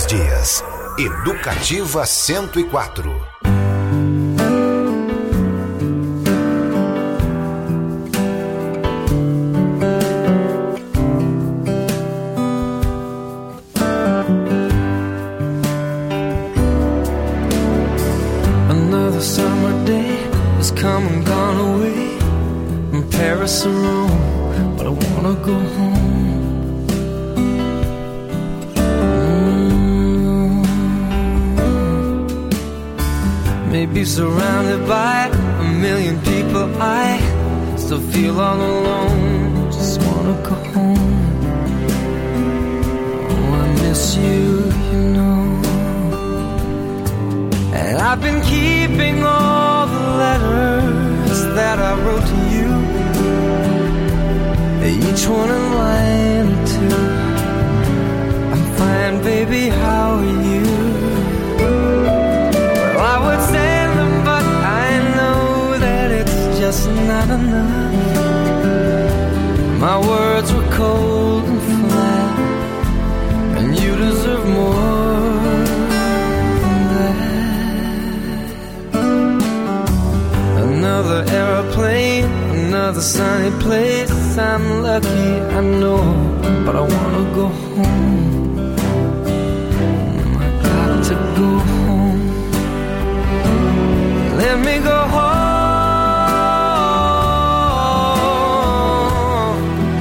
os dias. Educativa 104. Another summer day has come and gone away from Paris or Rome, but I wanna go home. Maybe surrounded by a million people, I still feel all alone. Just wanna go home. Oh, I miss you, you know. And I've been keeping all the letters that I wrote to you, each one in line or two. I'm fine, baby, how are you? I would send them, but I know that it's just not enough. My words were cold and flat, and you deserve more than that. Another airplane, another sunny place. I'm lucky, I know, but I wanna go home. I got to go home. Let me go home.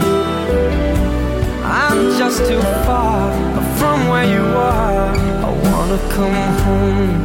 I'm just too far from where you are. I wanna come home.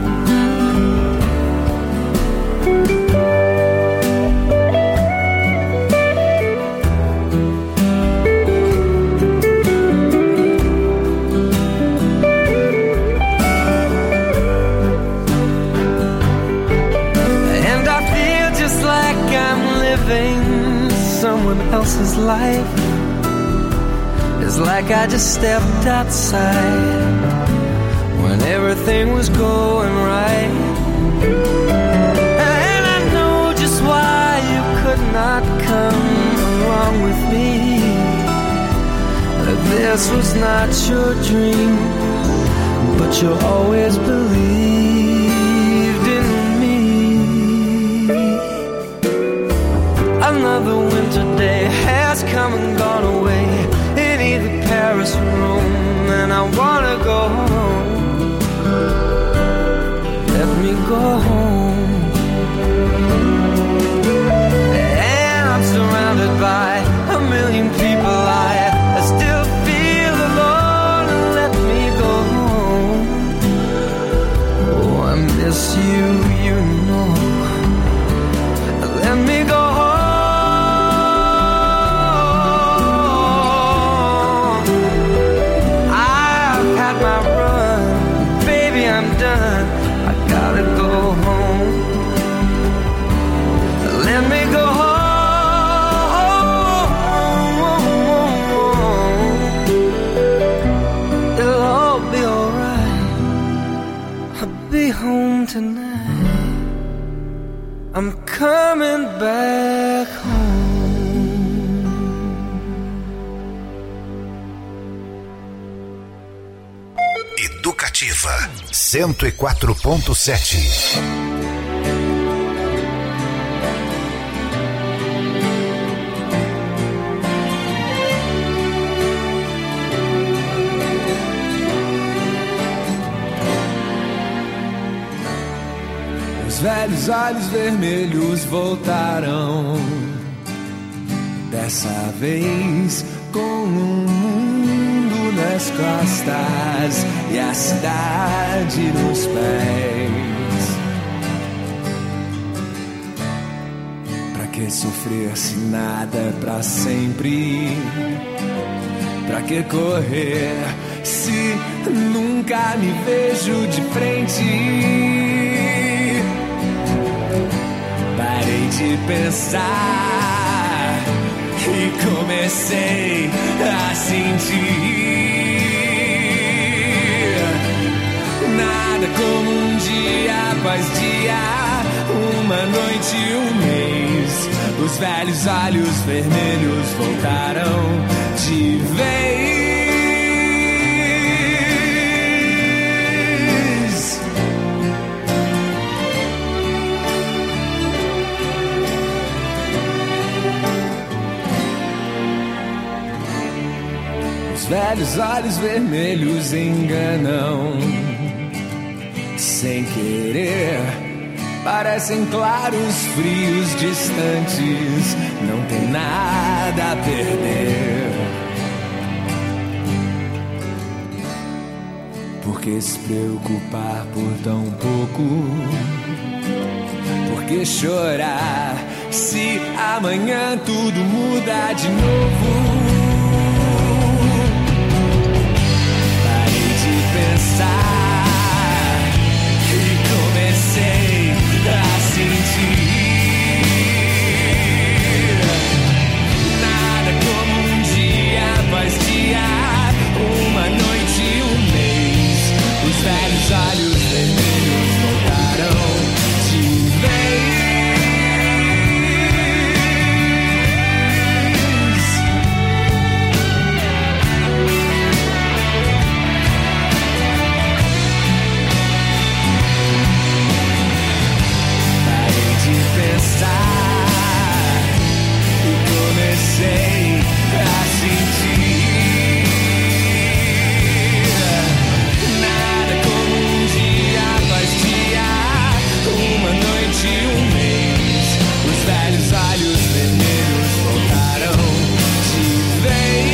Someone else's life. It's like I just stepped outside when everything was going right. And I know just why you could not come along with me. This was not your dream, but you always believed in me. Another winter day has come and gone away in either Paris or Rome, and I wanna go home. Let me go home. And I'm surrounded by a million people. I still feel alone. Let me go home. Oh, I miss you, you know. Let me go home. Tonight, I'm coming back home. Educativa 104.7. Os velhos olhos vermelhos voltaram, dessa vez com um mundo nas costas e a cidade nos pés. Pra que sofrer se nada é pra sempre? Pra que correr se nunca me vejo de frente? Parei de pensar e comecei a sentir. Nada como um dia após dia, uma noite e um mês. Os velhos olhos vermelhos voltaram de vez. velhos olhos vermelhos enganam sem querer. Parecem claros, frios, distantes. Não tem nada a perder. Por que se preocupar por tão pouco? Por que chorar se amanhã tudo muda de novo? Parei de pensar e comecei a sentir. Nada como um dia após dia, uma noite e um mês. Os velhos olhos vermelhos voltaram de vez. Parei de pensar e comecei a sentir. Nada como um dia após dia, uma noite e um mês. Os velhos olhos vermelhos voltaram de vez.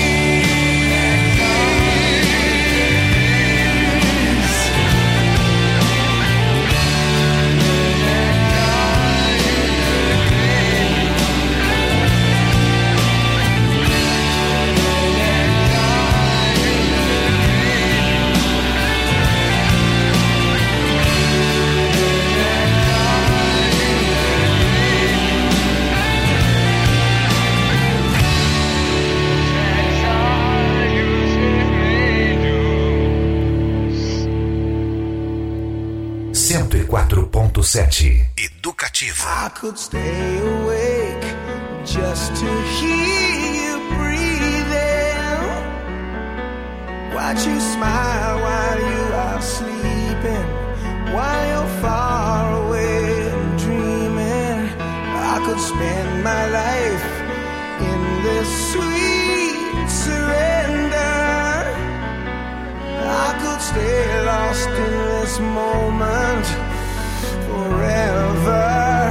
Educativa. I could stay awake just to hear you breathing. Watch you smile while you are sleeping, while you're far away and dreaming. I could spend my life in this sweet surrender. I could stay lost in this moment forever.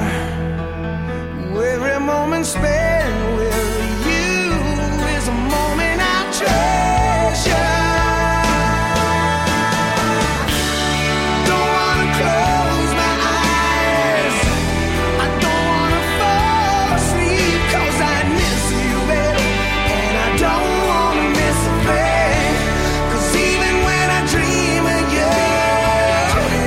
Every moment spent with you is a moment I treasure. Don't wanna close my eyes, I don't wanna fall asleep, 'cause I miss you, baby, and I don't wanna miss a thing. 'Cause even when I dream of you,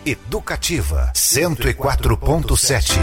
Educativa 104.7.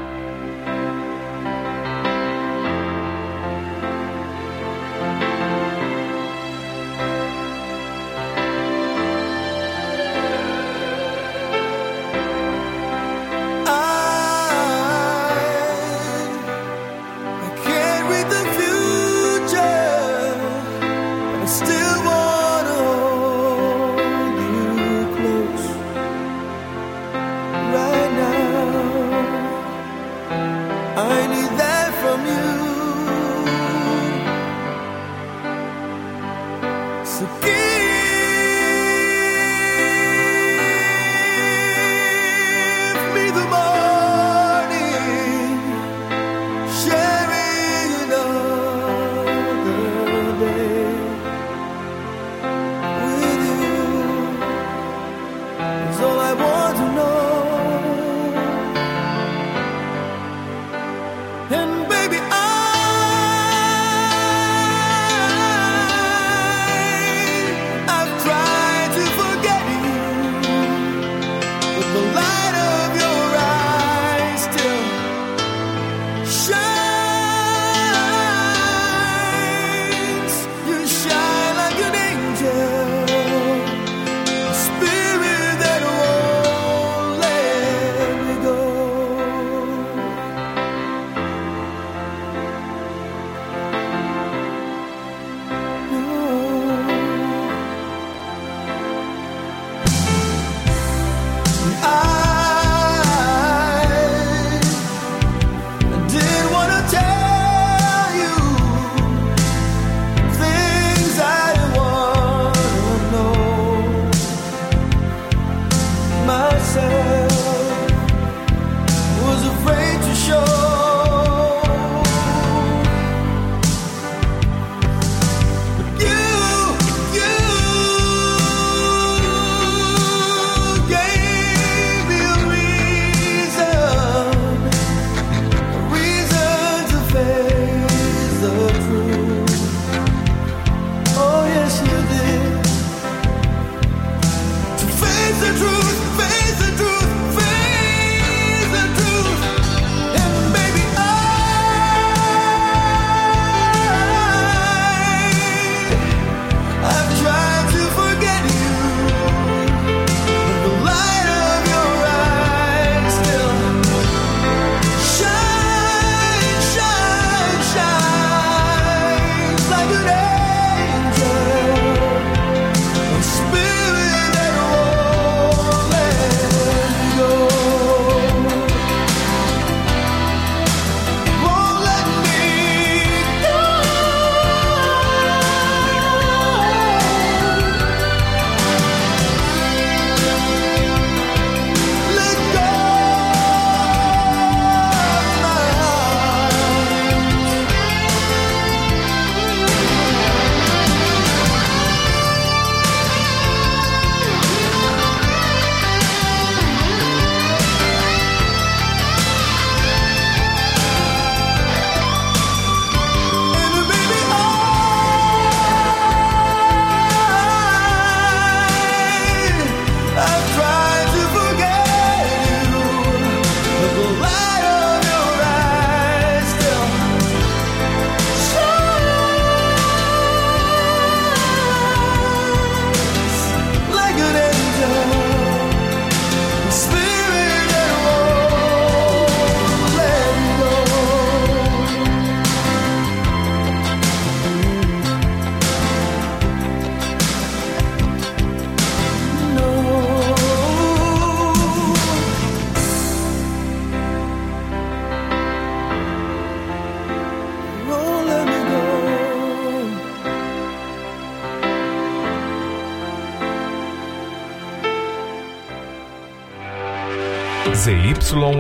ZYL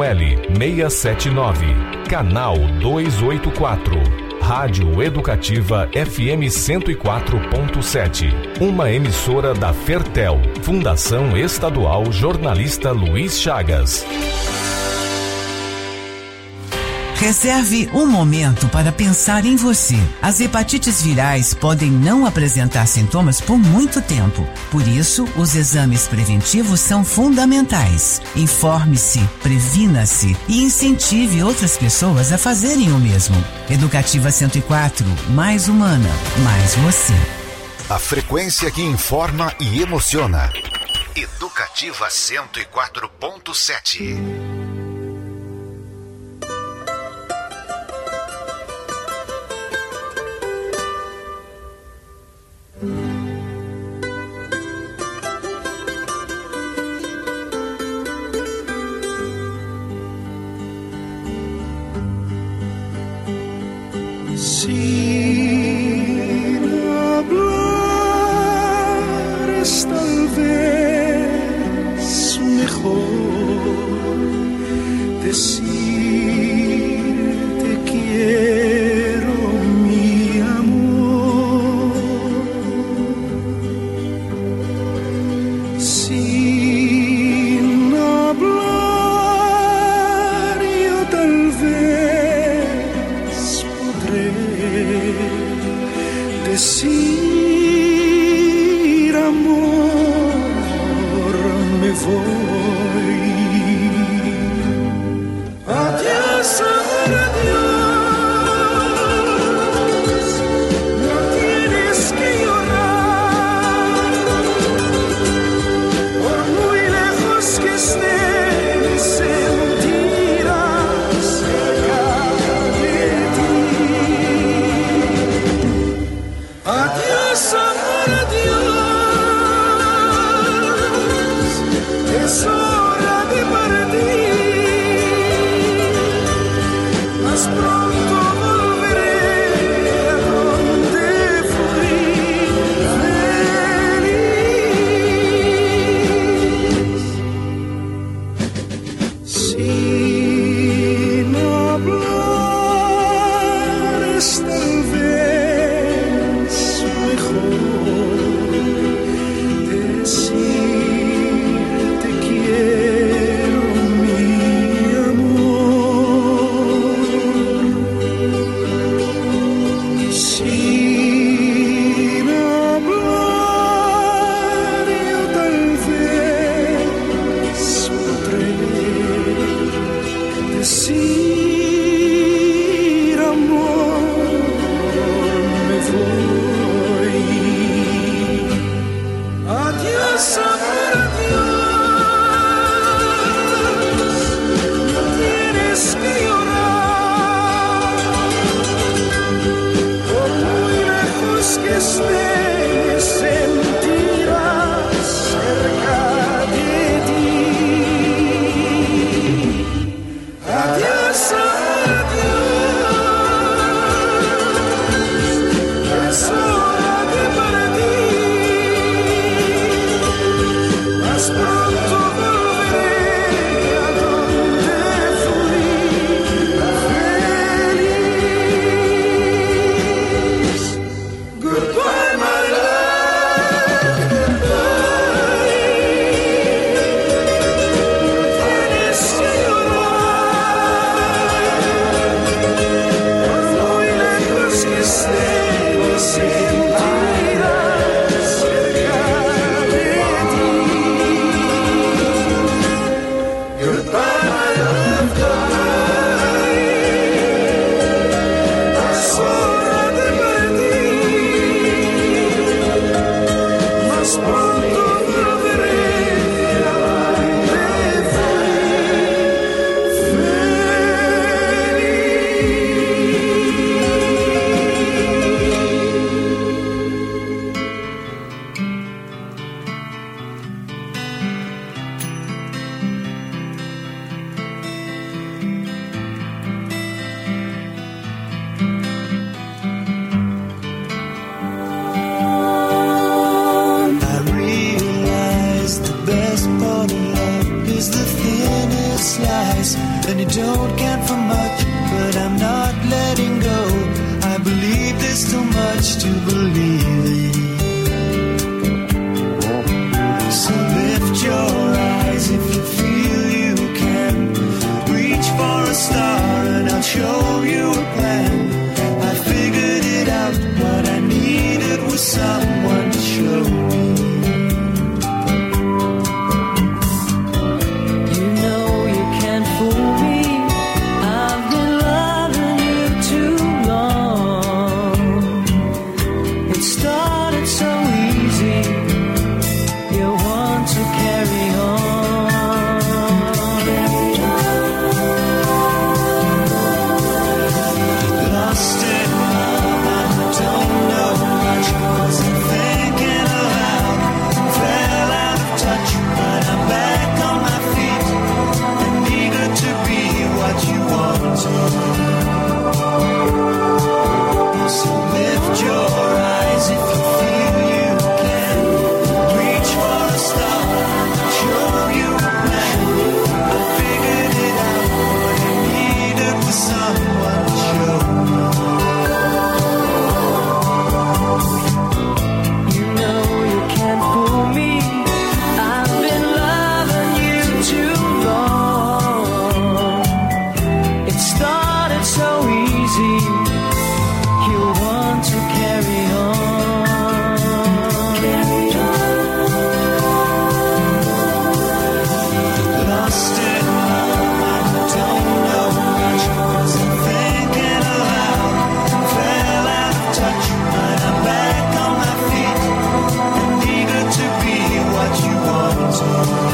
679, canal 284, Rádio Educativa FM 104.7, uma emissora da Fertel, Fundação Estadual Jornalista Luiz Chagas. Reserve um momento para pensar em você. As hepatites virais podem não apresentar sintomas por muito tempo. Por isso, os exames preventivos são fundamentais. Informe-se, previna-se e incentive outras pessoas a fazerem o mesmo. Educativa 104, mais humana, mais você. A frequência que informa e emociona. Educativa 104.7. Sin hablar es tal vez mejor decir te quiero, mi amor. Sin hablar yo tal vez podré decir amor, me voy. Adiós, amor, adiós. No tienes que llorar, por muy lejos que estés, sentirás cerca de ti. Adiós, amor, adiós. Es hora de partir. Más pronto volveré a donde fui feliz. Sin hablar es tal vez mejor decir te quiero, mi amor. Sin hablar yo tal vez podré decir amor, me voy. Adiós, amor, adiós. No tienes que llorar, por muy lejos que estés, sentirás cerca de ti. Adiós, amor, adiós. Es hora de partir. Más pronto volveré a donde fui feliz. Goodbye, my love, goodbye. Tienes que llorar, por muy lejos que estés, sentirás cerca de ti. Goodbye, my love, goodbye. Es hora de partir. Más pronto volveré a donde fui I realize the best part of love is the thinnest slice, and you don't count for much, but I'm not letting go. I believe there's too much to believe in. So lift your eyes if you feel you can. Reach for a star and I'll show someone to show me. You know you can't fool me. I've been loving you too long. It started so easy. You want to carry on. Lost in love, I don't know much. Wasn't thinking aloud. Fell out of touch, but I'm back on my feet and eager to be what you want to. So lift your eyes if you feel you can. Reach for a star, show you a plan. I figured it out, what I needed was someone to show me. You know you can't fool me. I've been loving you too long. It started so easy. You want to carry on. Lost in love, I don't know much. Wasn't thinking aloud. Fell out of touch, but I'm back on my feet and eager to be what you want to.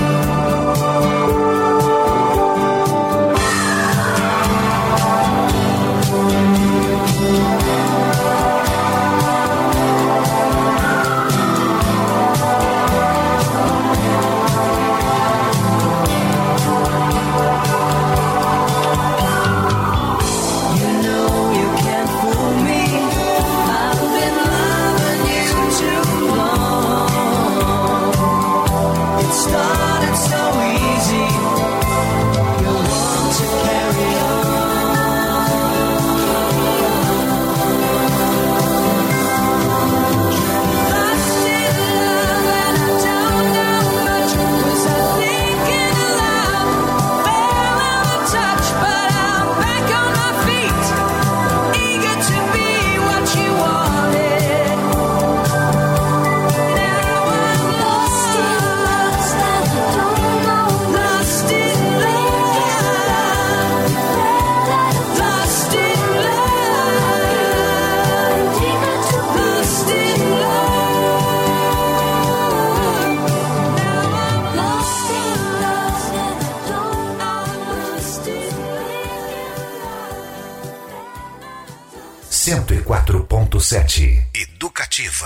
104.7 Educativa.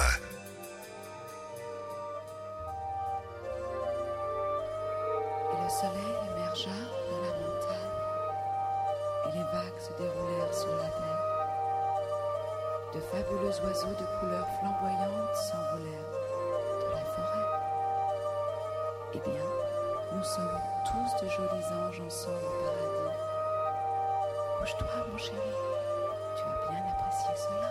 Et le soleil émergea de la montagne, et les vagues se déroulèrent sur la mer. De fabuleux oiseaux de couleurs flamboyantes s'envolèrent de la forêt. Eh bien, nous sommes tous de jolis anges ensemble au paradis. Couche-toi, mon chéri, tu as bien apprécié cela.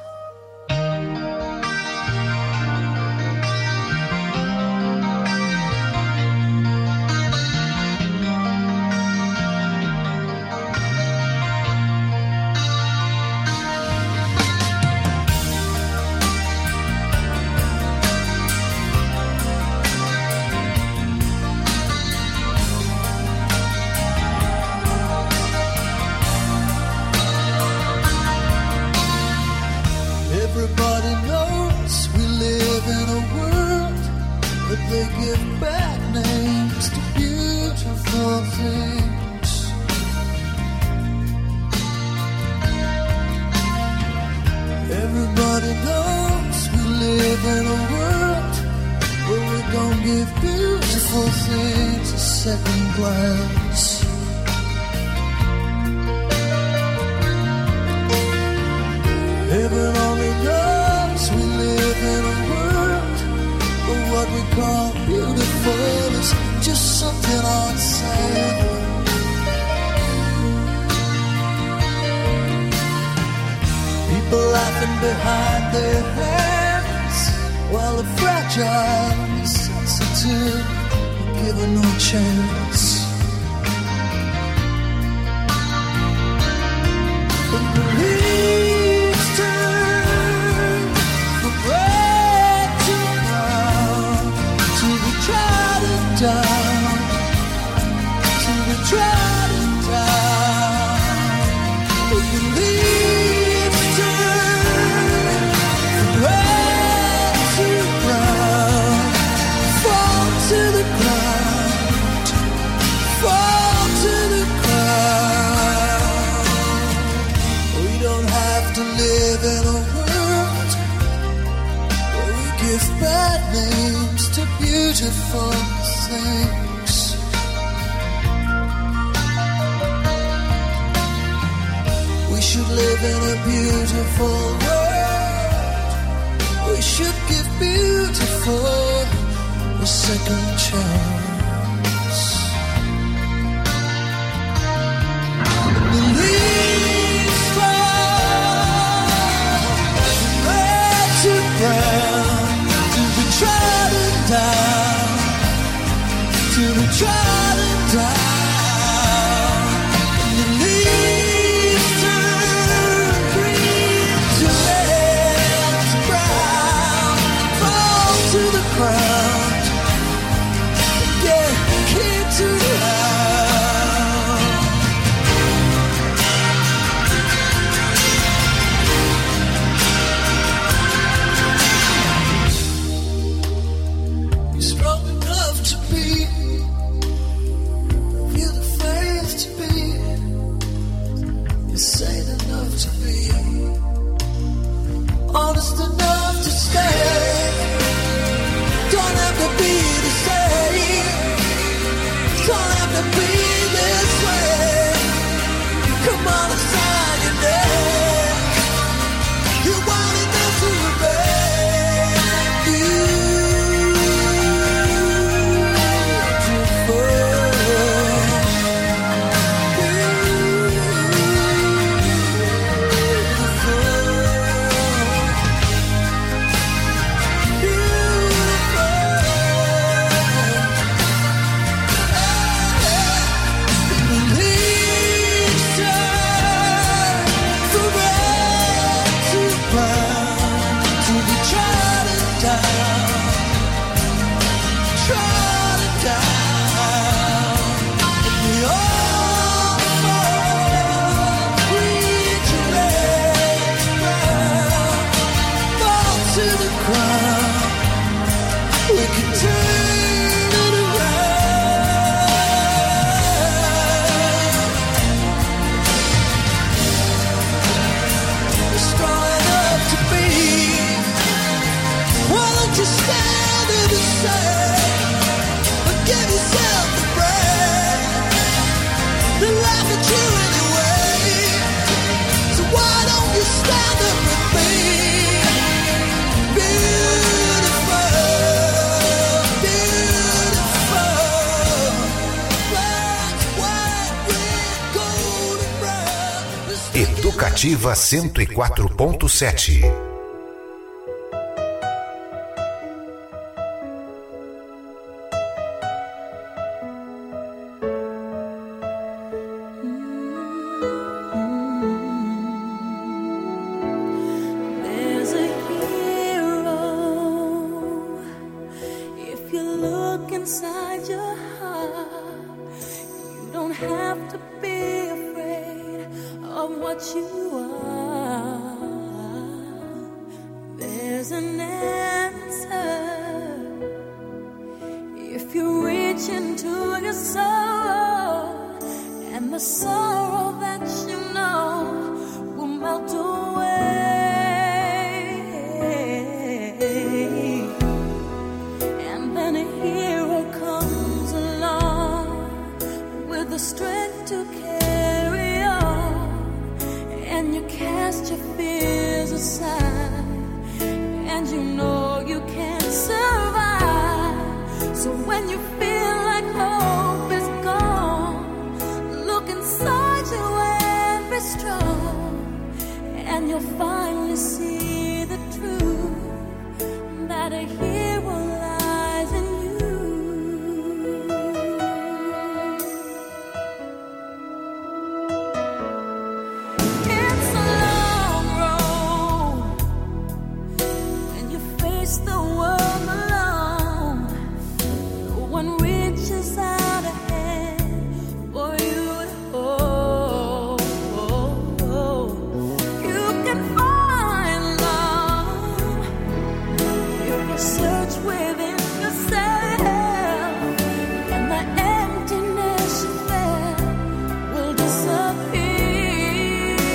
Everybody knows we live in a world, but they give bad names to beautiful things. Everybody knows we live in a world where we don't give beautiful things a second glance. Heaven only knows we live in a world where what we call beautiful is just something unsavory. People laughing behind their hands while the fragile and sensitive are given no chance. But the leaves turn from red give bad names to beautiful things. We should live in a beautiful world. We should give beautiful a second chance. The leaves fall from red to brown, to be trodden down, to be trodden down. And the leaves turn green to red to brown, fall to the ground, get kicked to honest enough to stay. Don't have to be the same. Don't have to be this way. Come on and sign your name. You want enough to remain Educativa 104.7.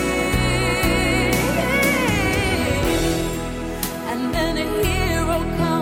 And then a hero comes.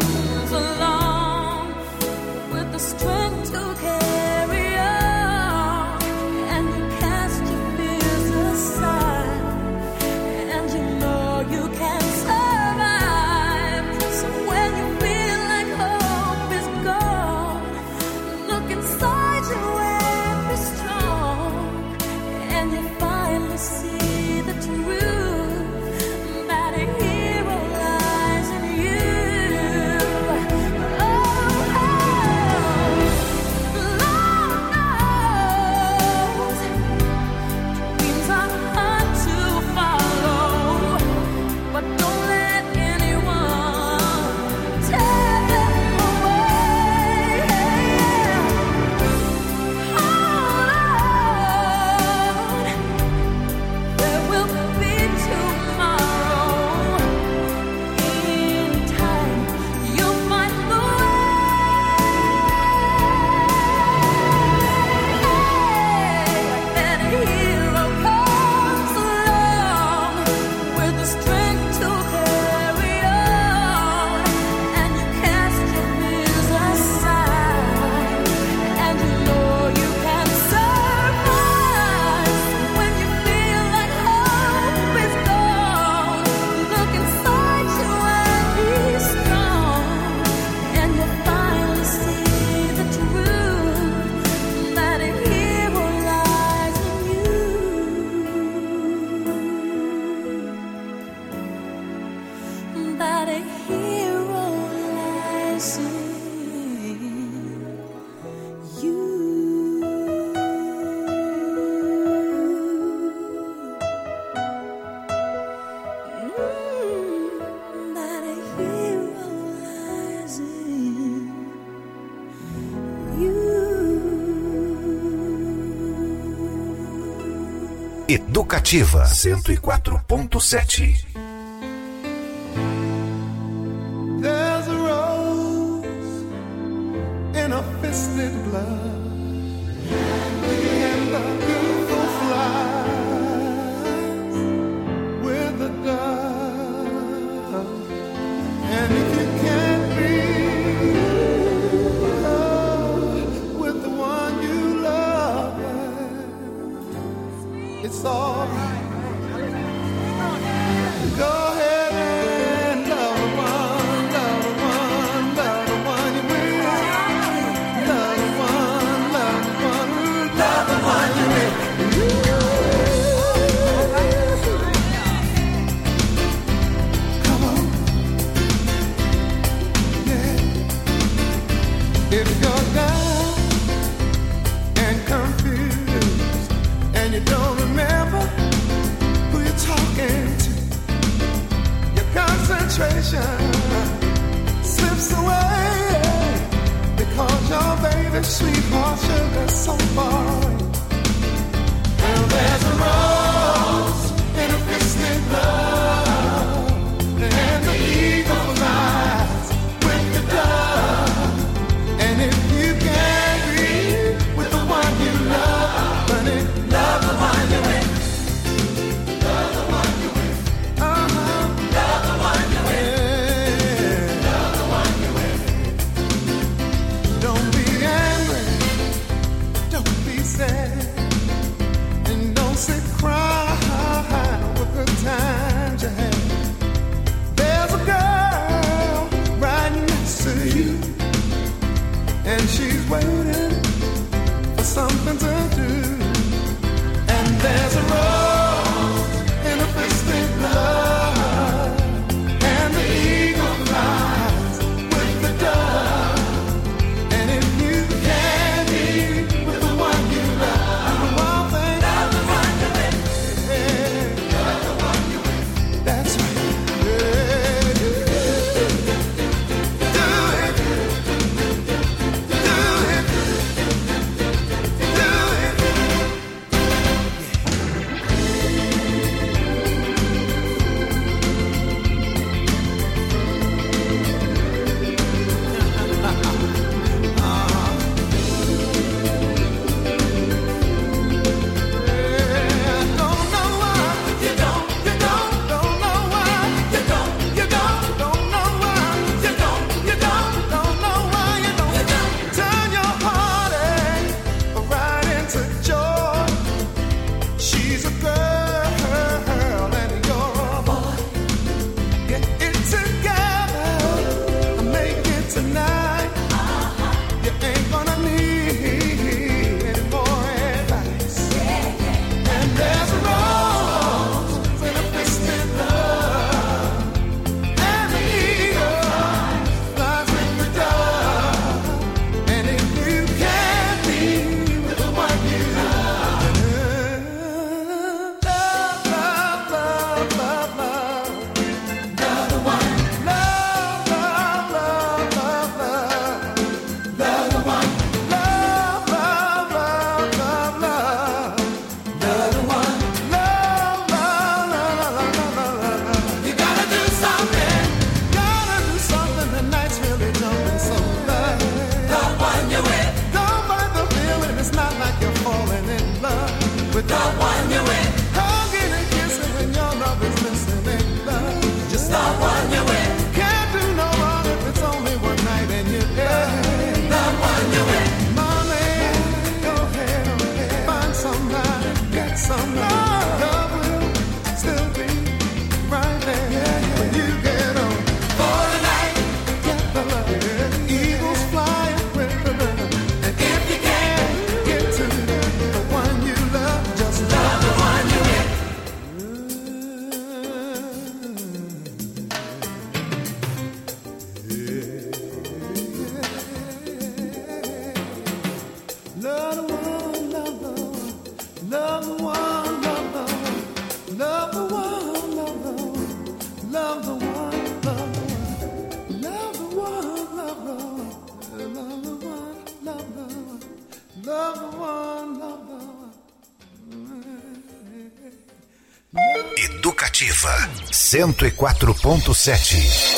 Educativa 104.7. There's a rose in a fisted glove, and the beautiful flies with the dove. And if you can't be with the one you love, it's all right. Go ahead and love the one, love the one, love the one you with. Love the one, love the one, love the one you with. Come on, yeah. If you're down and confused and you don't remember who you're talking to, your concentration slips away because your baby's sweetheart sugar's so far away. Well, there's a rose in a fisted glove, and the eagle flies with the dove. And if you can't be with the one you love, honey, love the one you're with. Love the one you're with. Uh-huh. Love the one you're with. Love the one you're with. Don't be angry. Don't be sad. And don't sit crying over good times you had. There's a girl right next to you, and she's waiting for something to do. And there's a rose in a fisted glove, and the eagle flies with the dove. And if you can't be with the one you love, do one thing. Love the one you're with. Yeah. Love the one you're with. That's right. Yeah. Do it. Do it. Do it. Turn your heartache right into joy. She's a girl and you're a boy. Get it together, make it tonight. You ain't gonna need any more advice. And there's a rose in a fisted glove, and the eagle flies with the dove. And if you can't be with the one you love, love, love, love, love, love, love the one. Love, love, love, love, love, Educativa 104.7.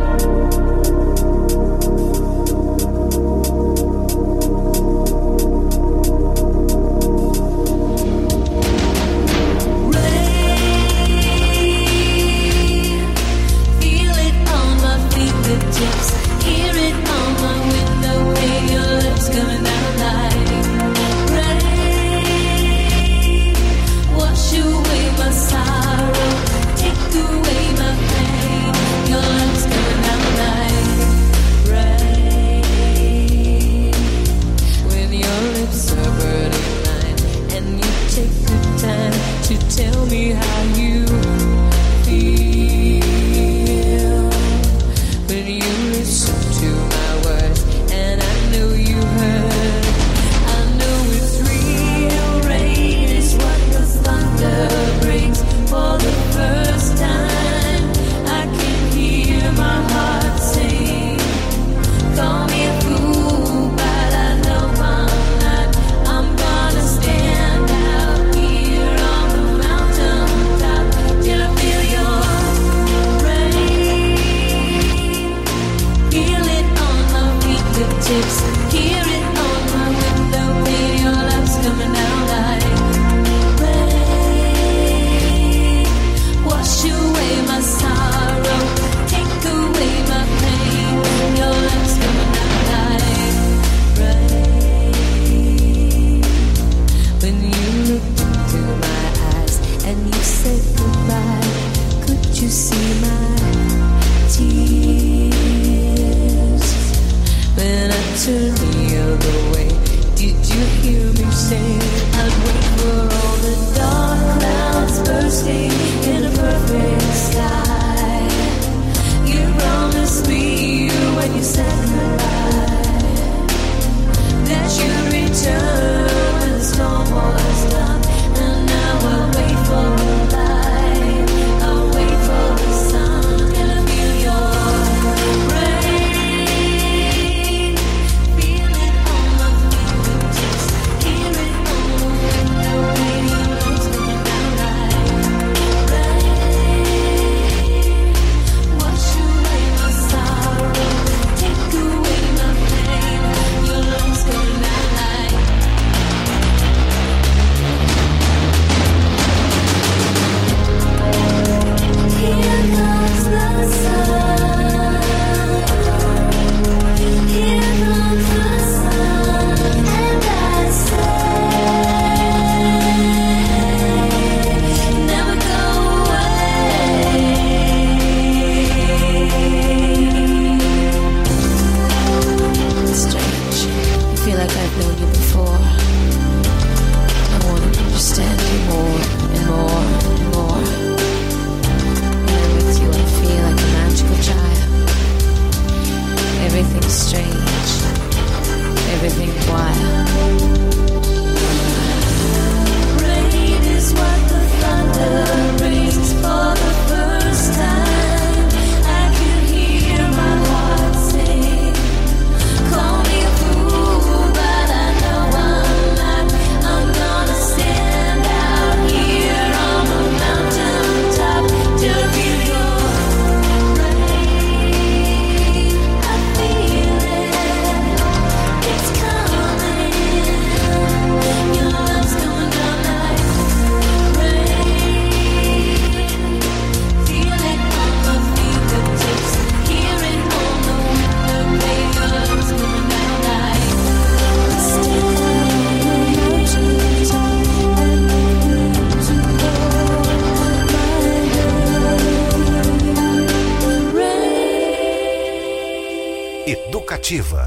Educativa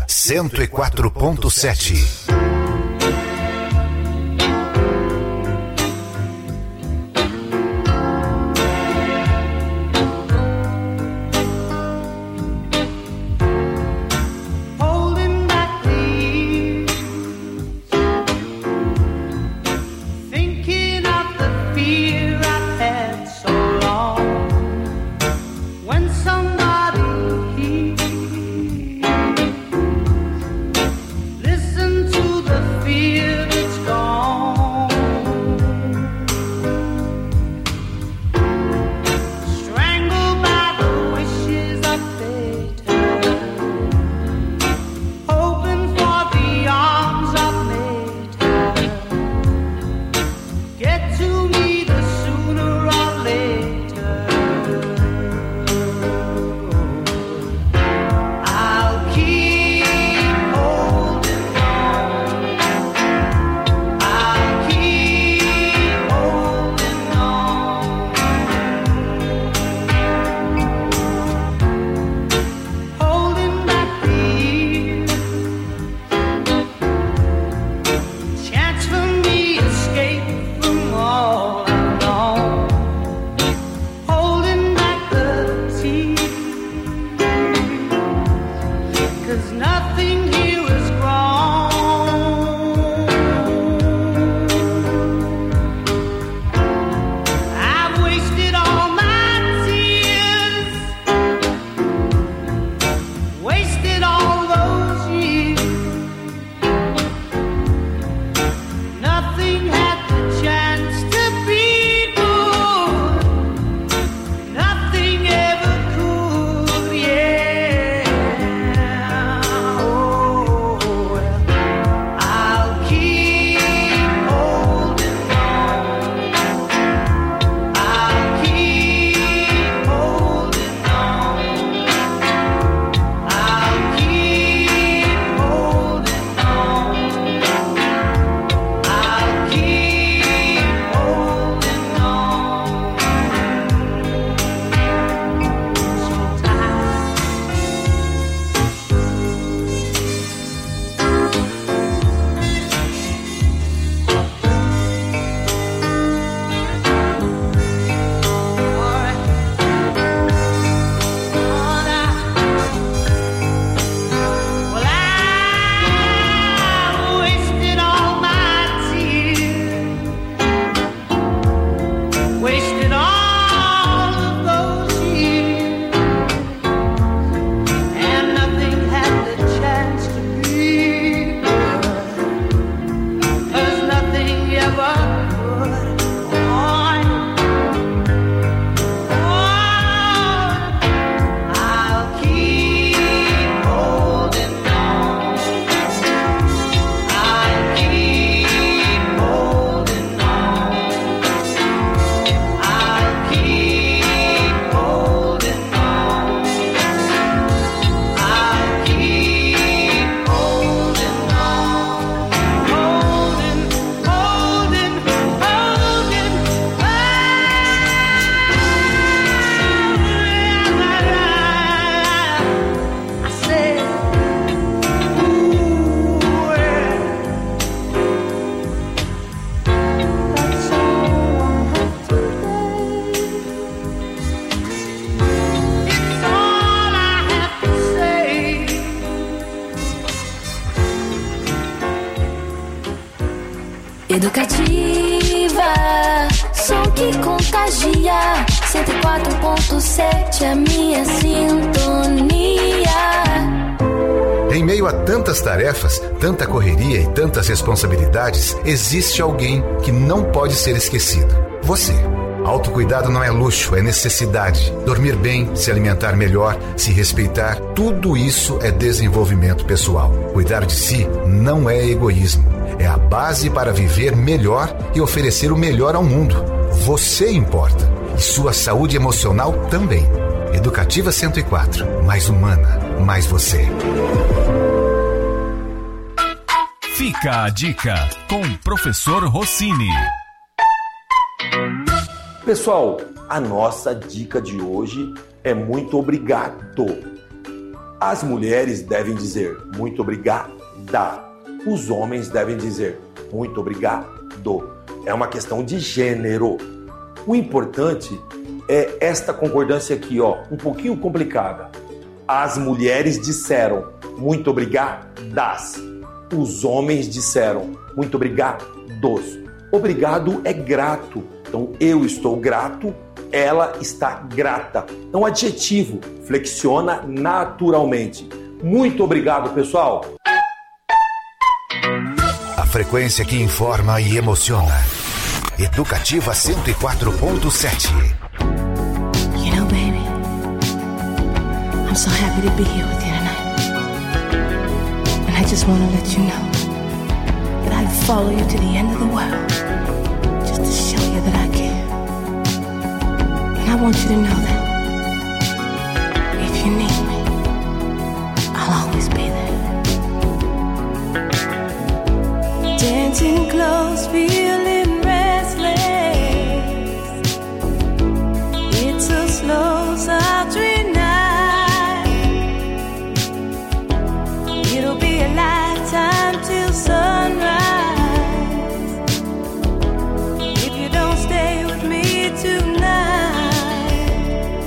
104.7. Listen to the Educativa, som que contagia. 104.7 a minha sintonia. Em meio a tantas tarefas, tanta correria e tantas responsabilidades, existe alguém que não pode ser esquecido. Você. Autocuidado não é luxo, é necessidade. Dormir bem, se alimentar melhor, se respeitar, tudo isso é desenvolvimento pessoal. Cuidar de si não é egoísmo. É a base para viver melhor e oferecer o melhor ao mundo. Você importa. E sua saúde emocional também. Educativa 104. Mais humana, mais você. Fica a dica com o professor Rossini. Pessoal, a nossa dica de hoje é muito obrigado. As mulheres devem dizer muito obrigada. Os homens devem dizer muito obrigado. É uma questão de gênero. O importante é esta concordância aqui, ó, um pouquinho complicada. As mulheres disseram muito obrigadas. Os homens disseram muito obrigados. Obrigado é grato. Então, eu estou grato, ela está grata. É um adjetivo, flexiona naturalmente. Muito obrigado, pessoal. A frequência que informa e emociona. Educativa 104.7. You know, baby, I'm so happy to be here with you tonight. And I just want to let you know that I'd follow you to the end of the world just to show you that I care. And I want you to know that if you need me, I'll always be there. Dancing close, feeling restless. It's a slow, sultry night. It'll be a lifetime till sunrise. If you don't stay with me tonight,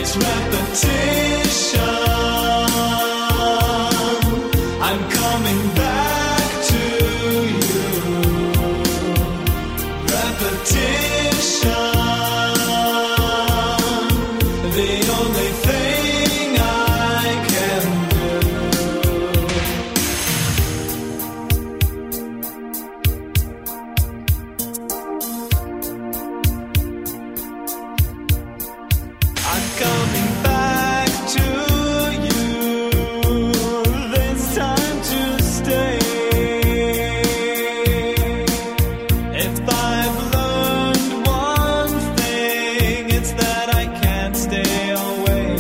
It's repetition. I'm coming back to you. Repetition. The only thing I can do. I'm coming back to you. This time to stay. If I've learned one thing, it's that I can't stay away.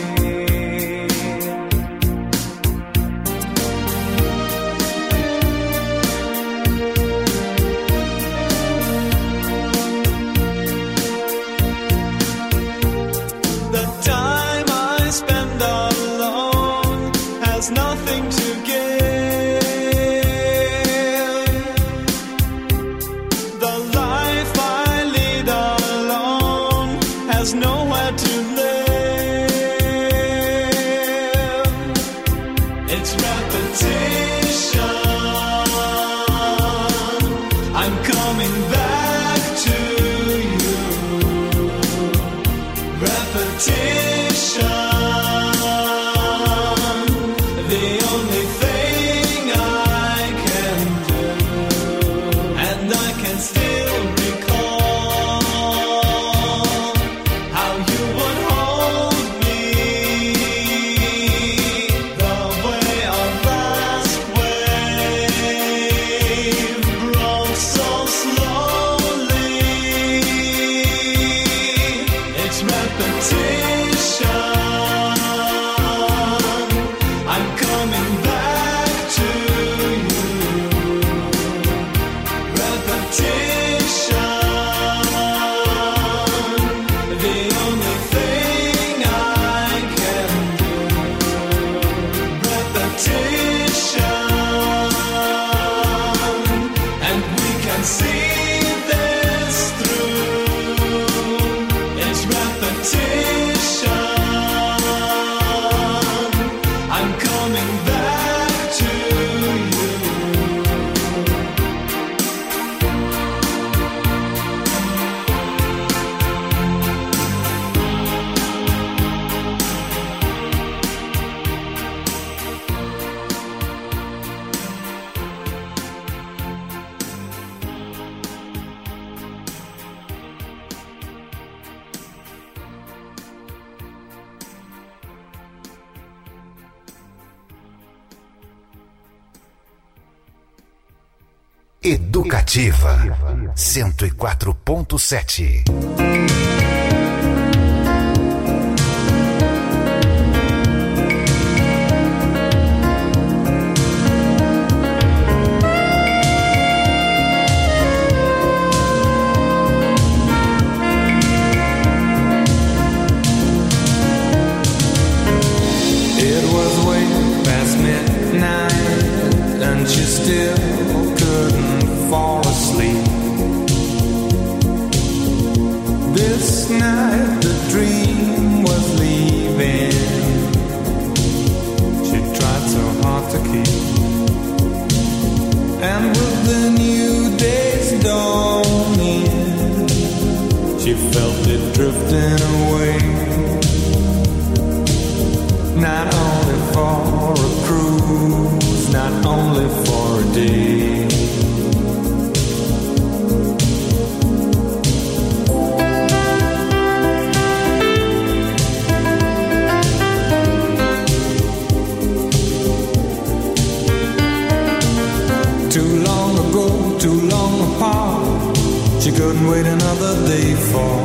The time I spend alone has nothing to give. The life I lead alone has nowhere to live. It's repetition. I'm coming back to you. Repetition. The only thing I can do. And I can still recall how you would hold me. The way our last wave broke so slowly. It's repetition. I'm coming back to you. Repetition. The only thing I can do. Repetition. And we can see this through. It's repetition. I'm coming back to you. Educativa 104.7. It was way past midnight and she still couldn't fall asleep. This night the dream was leaving. She tried so hard to keep. And with the new day's dawning, she felt it drifting away. Not only for a cruise, not only for a day. Too long ago, too long apart, she couldn't wait another day for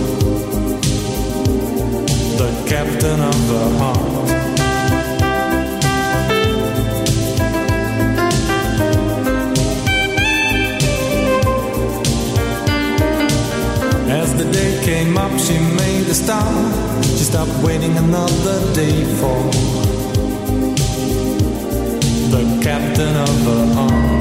the captain of her heart. As the day came up, she made a stop. She stopped waiting another day for the captain of her heart.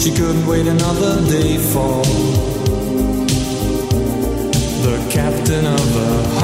She couldn't wait another day for the captain of the